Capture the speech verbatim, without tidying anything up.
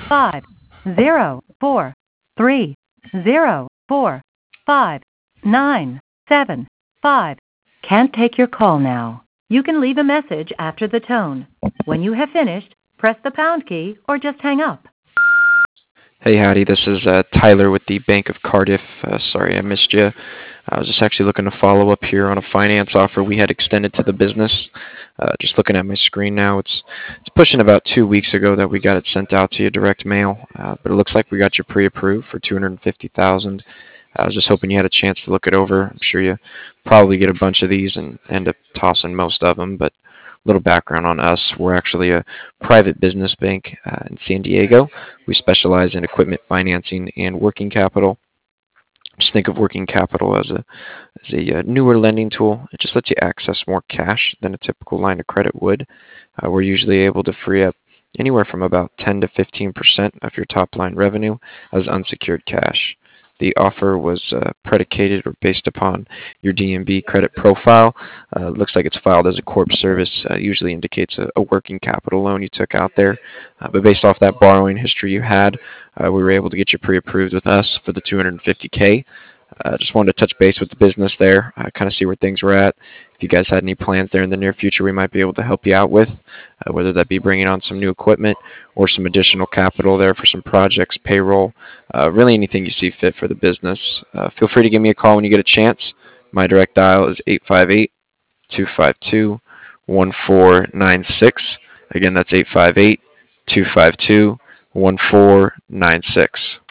five zero four three zero four five nine seven five. Can't take your call now. You can leave a message after the tone. When you have finished, press the pound key or just hang up. Hey, howdy. This is uh, Tyler with the Bank of Cardiff. Uh, sorry I missed you. I was just actually looking to follow up here on a finance offer we had extended to the business. Uh, just looking at my screen now, it's it's pushing about two weeks ago that we got it sent out to you direct mail, uh, but it looks like we got you pre-approved for two hundred fifty thousand dollars. I was just hoping you had a chance to look it over. I'm sure you probably get a bunch of these and end up tossing most of them, but a little background on us. We're actually a private business bank uh, in San Diego. We specialize in equipment financing and working capital. Just think of working capital as a as a uh, newer lending tool. It just lets you access more cash than a typical line of credit would. Uh, we're usually able to free up anywhere from about ten to fifteen percent of your top line revenue as unsecured cash. The offer was uh, predicated or based upon your D N B credit profile. Uh, looks like it's filed as a corp service. Uh, usually indicates a, a working capital loan you took out there. Uh, but based off that borrowing history you had, uh, we were able to get you pre-approved with us for the two hundred fifty K. Uh, just wanted to touch base with the business there, uh, kind of see where things were at. If you guys had any plans there in the near future we might be able to help you out with, uh, whether that be bringing on some new equipment or some additional capital there for some projects, payroll, uh, really anything you see fit for the business. Uh, feel free to give me a call when you get a chance. My direct dial is eight five eight, two five two, one four nine six. Again, that's eight five eight, two five two, one four nine six.